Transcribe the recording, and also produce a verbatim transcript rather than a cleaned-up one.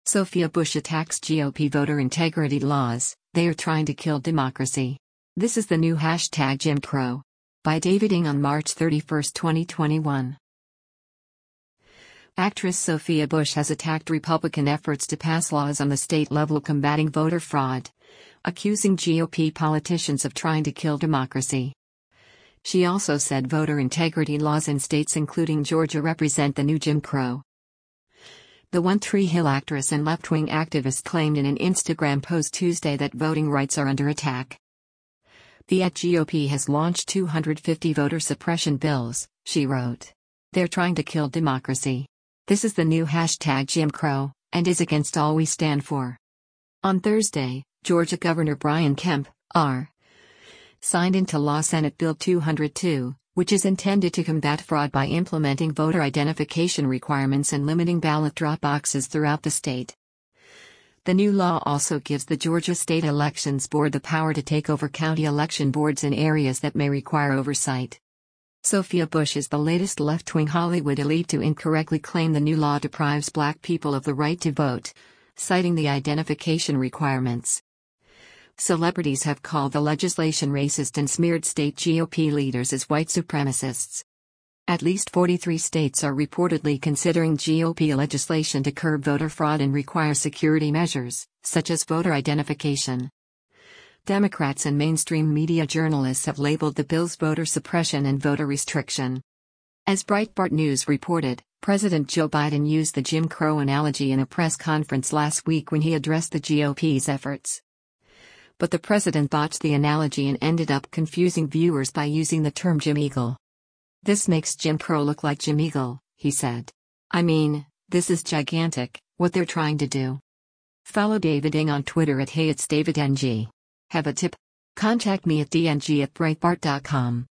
Sophia Bush attacks G O P voter integrity laws, they are trying to kill democracy. This is the new hashtag Jim Crow. By David Ng on March thirty-first, twenty twenty-one. Actress Sophia Bush has attacked Republican efforts to pass laws on the state level combating voter fraud, accusing G O P politicians of trying to kill democracy. She also said voter integrity laws in states including Georgia represent the new Jim Crow. The One Tree Hill actress and left-wing activist claimed in an Instagram post Tuesday that voting rights are under attack. The G O P has launched two hundred fifty voter suppression bills, she wrote. They're trying to kill democracy. This is the new hashtag Jim Crow, and is against all we stand for. On Thursday, Georgia Governor Brian Kemp, R. signed into law Senate Bill two hundred two, which is intended to combat fraud by implementing voter identification requirements and limiting ballot drop boxes throughout the state. The new law also gives the Georgia State Elections Board the power to take over county election boards in areas that may require oversight. Sophia Bush is the latest left-wing Hollywood elite to incorrectly claim the new law deprives black people of the right to vote, citing the identification requirements. Celebrities have called the legislation racist and smeared state G O P leaders as white supremacists. At least forty-three states are reportedly considering G O P legislation to curb voter fraud and require security measures, such as voter identification. Democrats and mainstream media journalists have labeled the bills voter suppression and voter restriction. As Breitbart News reported, President Joe Biden used the Jim Crow analogy in a press conference last week when he addressed the G O P's efforts. But the president botched the analogy and ended up confusing viewers by using the term Jim Eagle. "This makes Jim Crow look like Jim Eagle," he said. "I mean, this is gigantic, what they're trying to do." Follow David Ng on Twitter at Hey It's David Ng. Have a tip? Contact me at d n g at breitbart dot com.